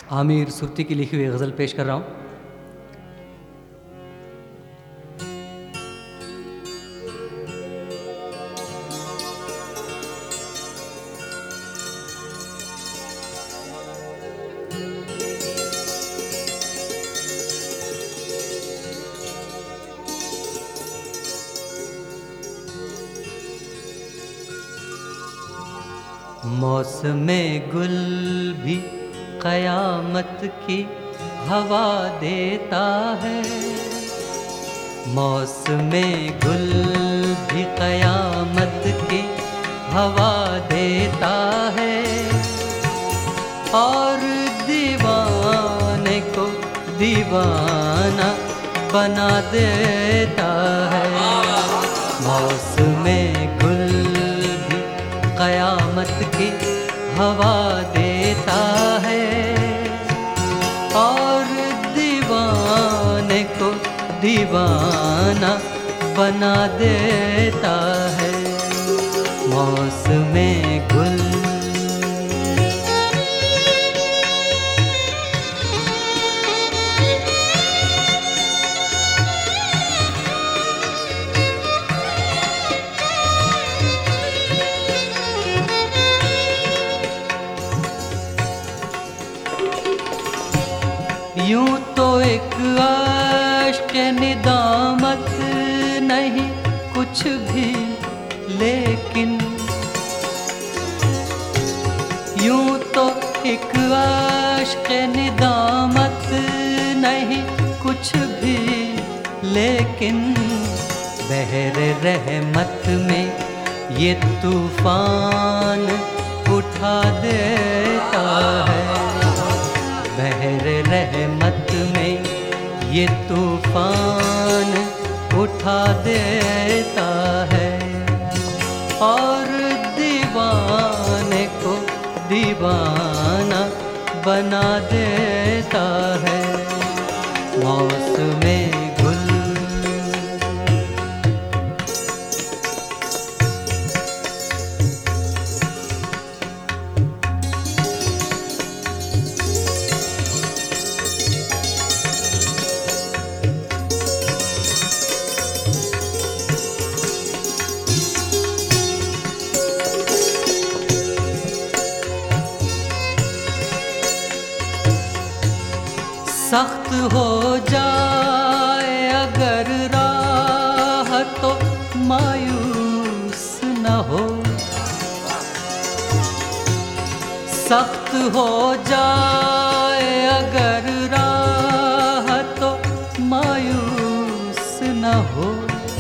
आमिर सुर्ती की लिखी हुई गज़ल पेश कर रहा हूँ। मौसमे गुल भी क़यामत की हवा देता है, मौसमे गुल भी क़यामत की हवा देता है, और दीवाने को दीवाना बना देता है। मौसमे गुल भी क़यामत की हवा देता है, और दीवाने को दीवाना बना देता है। मौसमे गुल यूं तो एक आश्क निदामत नहीं कुछ भी, लेकिन यूं तो एक आश्क निदामत नहीं कुछ भी, लेकिन बहरे रहमत में ये तूफान उठा देता है। बहरे रहमत में ये तूफान उठा देता है, और दीवाने को दीवाना बना देता है। मौसमे गुल सख्त हो जाए अगर राह तो मायूस न हो, सख्त हो जाए अगर राह तो मायूस न हो।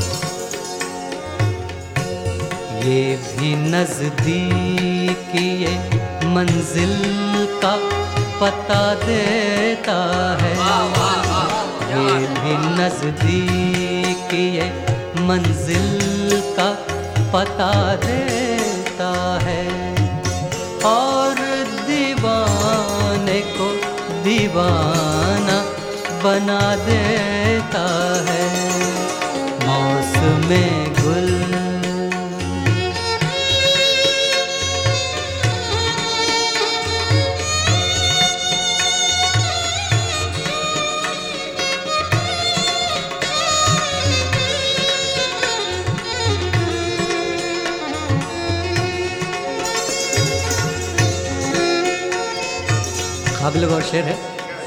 ये भी नज़दीक ये मंजिल का पता देता है, ये भी नज़दीक ये मंजिल का पता देता है, और दीवाने को दीवाना बना देता है। मौसमे गुल काबिल गौर शेर है।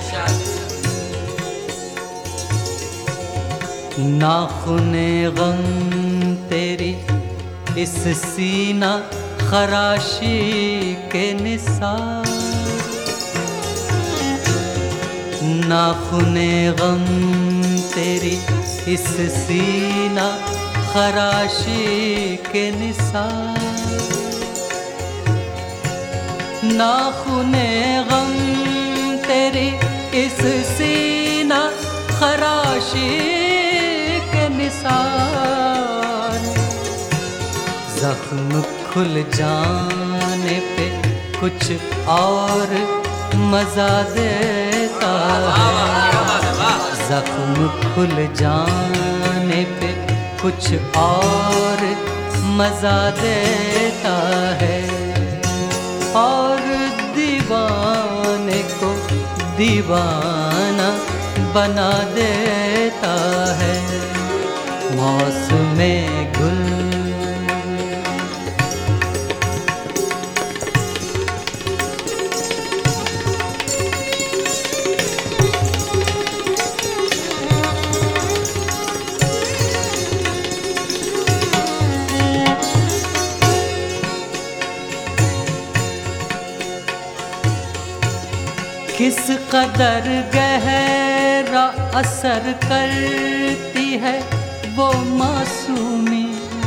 नाख़ुने गम तेरी इस सीना खराशी के निसार, नाख़ुने गम तेरी इस सीना खराशी के निसार, नाख़ुने गम तेरी इस सीना खराशी के निसार, ज़ख्म खुल जाने पे कुछ और मज़ा देता है। ज़ख्म खुल जाने पे कुछ और मज़ा देता है, और दीवाने को दीवाना बना देता है। मौसमे गुल किस कदर गहरा असर करती है वो मासूमी,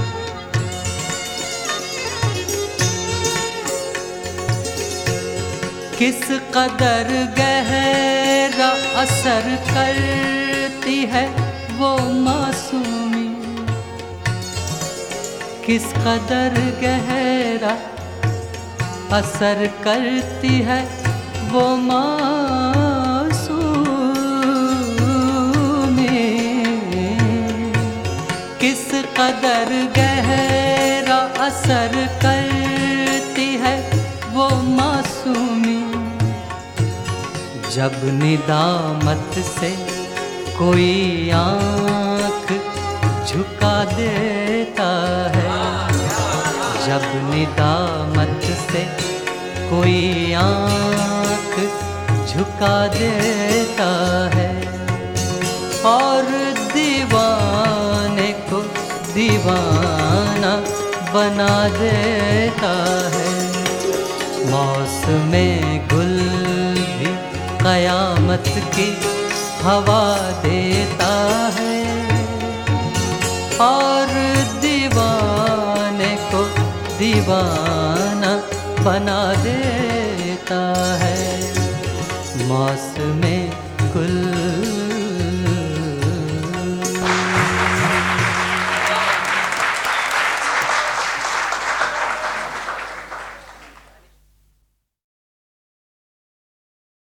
किस कदर गहरा असर करती है वो मासूमी, किस कदर गहरा असर करती है वो मासूमी, किस कदर गहरा असर करती है वो मासूमी। जब निदामत से कोई आँख झुका देता है, जब निदामत से कोई आँख झुका देता है और दीवाने को दीवाना बना देता है। मौसमे गुल भी कयामत की हवा देता है और दीवाने को दीवाना बना देता है। मौसमे गुल